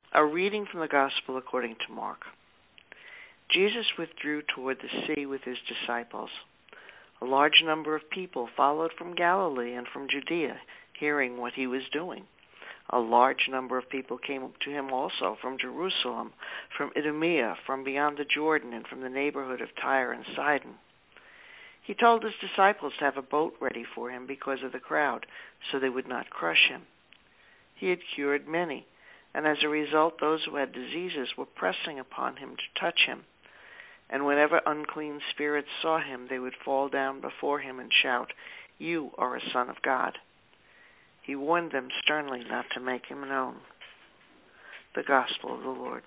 A reading from the Gospel according to Mark. Jesus withdrew toward the sea with his disciples. A large number of people followed from Galilee and from Judea, hearing what he was doing. A large number of people came to him also from Jerusalem, from Idumea, from beyond the Jordan, and from the neighborhood of Tyre and Sidon. He told his disciples to have a boat ready for him because of the crowd, so they would not crush him. He had cured many, and as a result those who had diseases were pressing upon him to touch him. And whenever unclean spirits saw him, they would fall down before him and shout, "You are a Son of God." He warned them sternly not to make him known. The Gospel of the Lord.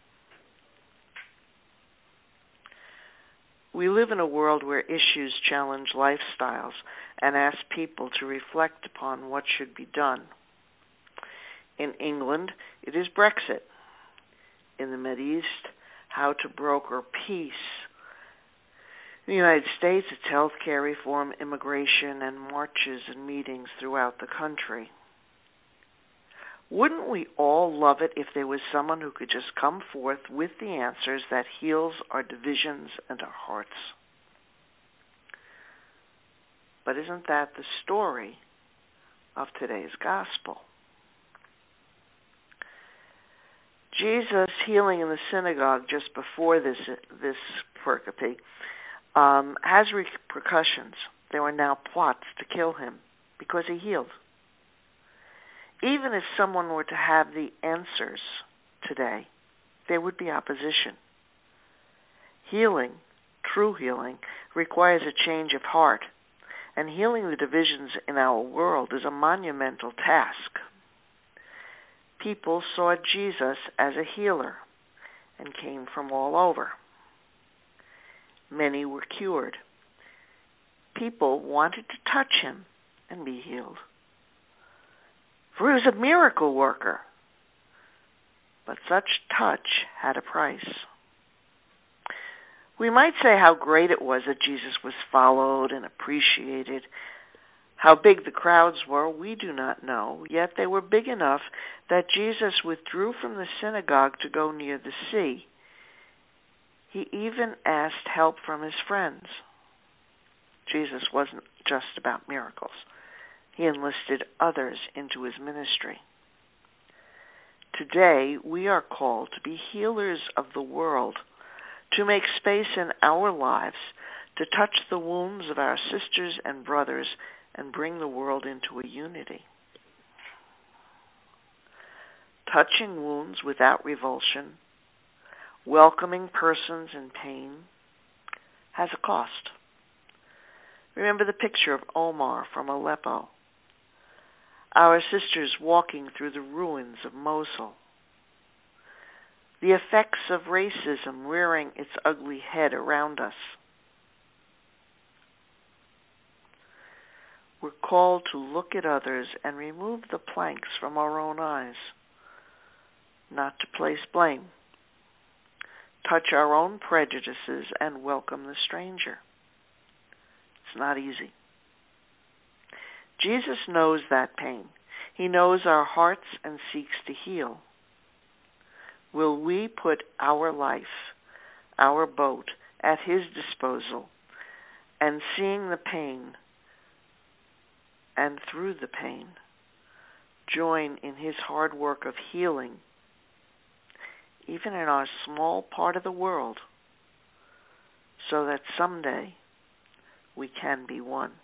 We live in a world where issues challenge lifestyles and ask people to reflect upon what should be done. In England, it is Brexit. In the Mideast, how to broker peace. In the United States, it's health care reform, immigration, and marches and meetings throughout the country. Wouldn't we all love it if there was someone who could just come forth with the answers that heals our divisions and our hearts? But isn't that the story of today's gospel? Jesus healing in the synagogue just before this pericope has repercussions. There are now plots to kill him because he healed. Even if someone were to have the answers today, there would be opposition. Healing, true healing, requires a change of heart, and healing the divisions in our world is a monumental task. People saw Jesus as a healer and came from all over. Many were cured. People wanted to touch him and be healed. For he was a miracle worker. But such touch had a price. We might say how great it was that Jesus was followed and appreciated. How big the crowds were, we do not know, yet they were big enough that Jesus withdrew from the synagogue to go near the sea. He even asked help from his friends. Jesus wasn't just about miracles. He enlisted others into his ministry. Today, we are called to be healers of the world, to make space in our lives, to touch the wounds of our sisters and brothers, and bring the world into a unity. Touching wounds without revulsion, welcoming persons in pain, has a cost. Remember the picture of Omar from Aleppo, our sisters walking through the ruins of Mosul, the effects of racism rearing its ugly head around us. We're called to look at others and remove the planks from our own eyes, not to place blame. Touch our own prejudices and welcome the stranger. It's not easy. Jesus knows that pain. He knows our hearts and seeks to heal. Will we put our life, our boat, at his disposal, and seeing the pain, and through the pain, join in his hard work of healing, even in our small part of the world, so that someday we can be one?